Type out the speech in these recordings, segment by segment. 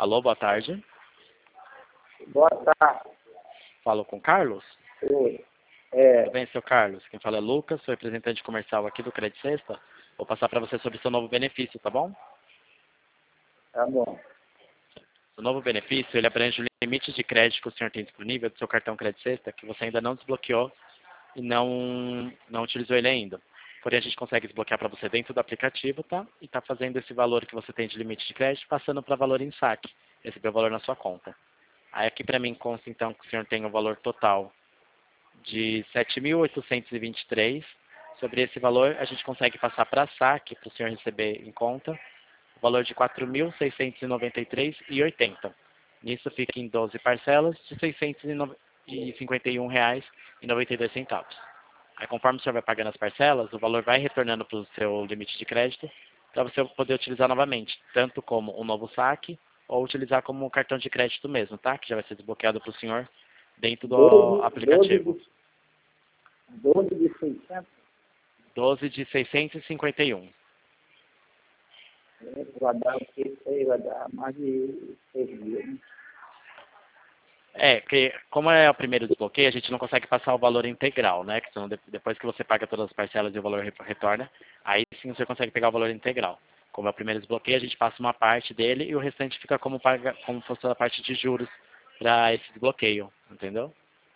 Alô, boa tarde. Boa tarde. Falo com o Carlos? Oi. Tudo bem, seu Carlos? Quem fala é Lucas, sou representante comercial aqui do Credit Sexta. Vou passar para você sobre o seu novo benefício, tá bom? Tá bom. O novo benefício, ele abrange o limite de crédito que o senhor tem disponível do seu cartão Credit Sexta, que você ainda não desbloqueou e não utilizou ele ainda. Porém, a gente consegue desbloquear para você dentro do aplicativo, tá? E tá fazendo esse valor que você tem de limite de crédito, passando para valor em saque, receber o valor na sua conta. Aí aqui para mim consta então que o senhor tem o valor total de 7.823. Sobre esse valor, a gente consegue passar para saque, para o senhor receber em conta, o valor de 4.693,80. Nisso fica em 12 parcelas de R$ 651,92. Aí conforme o senhor vai pagando as parcelas, o valor vai retornando para o seu limite de crédito para você poder utilizar novamente, tanto como um novo saque ou utilizar como um cartão de crédito mesmo, tá? Que já vai ser desbloqueado para o senhor dentro do aplicativo. 12 de 600. 12 de 651. Vai dar o que isso aí? Vai dar mais de 6 mil. Né? Porque como é o primeiro desbloqueio, a gente não consegue passar o valor integral, né? Que senão depois que você paga todas as parcelas e o valor retorna, aí sim você consegue pegar o valor integral. Como é o primeiro desbloqueio, a gente passa uma parte dele e o restante fica como fosse a parte de juros para esse desbloqueio, entendeu?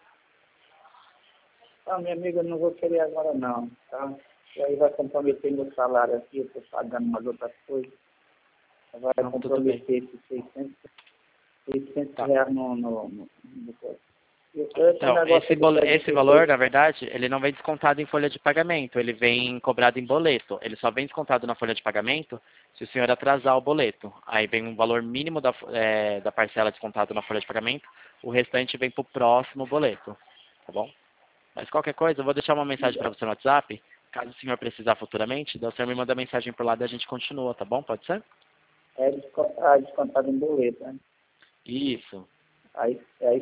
Ah, minha amiga, eu não vou querer agora não, tá? E aí vai comprometer meu salário aqui, eu estou pagando umas outras coisas. Vai Não, tudo bem. comprometer esses 600 Tá. reais no Então, esse valor, na verdade, ele não vem descontado em folha de pagamento, ele vem cobrado em boleto. Ele só vem descontado na folha de pagamento se o senhor atrasar o boleto. Aí vem um valor mínimo da parcela descontado na folha de pagamento, o restante vem para o próximo boleto, tá bom? Mas qualquer coisa, eu vou deixar uma mensagem para você no WhatsApp, caso o senhor precisar futuramente, daí o senhor me manda mensagem por lá e a gente continua, tá bom? Pode ser? É descontado em boleto, né? Isso. Aí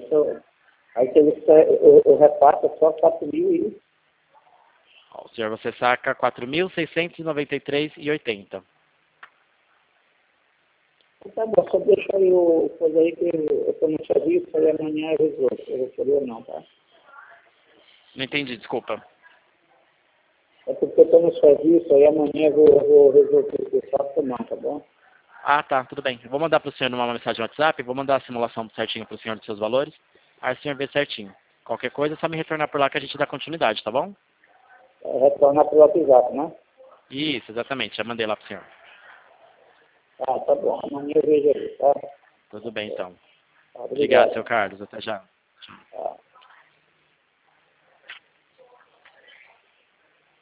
eu repasso só 4 mil e... Ó, o senhor, você saca 4.693,80. Tá bom, só deixa aí o coisa aí que eu estou no serviço, aí amanhã eu resolvo. Eu vou querer ou não, tá? Não entendi, desculpa. É porque eu estou no serviço, aí amanhã eu vou resolver o que eu faço ou não, tá bom? Ah, tá, tudo bem. Eu vou mandar para o senhor uma mensagem no WhatsApp, vou mandar a simulação certinho para o senhor dos seus valores, aí o senhor vê certinho. Qualquer coisa é só me retornar por lá que a gente dá continuidade, tá bom? É, retornar pelo WhatsApp, né? Isso, exatamente, já mandei lá para o senhor. Ah, tá bom, amanhã eu vejo aí, tá? Tudo bem, então. Tá, Obrigado, obrigado. seu Carlos, até já.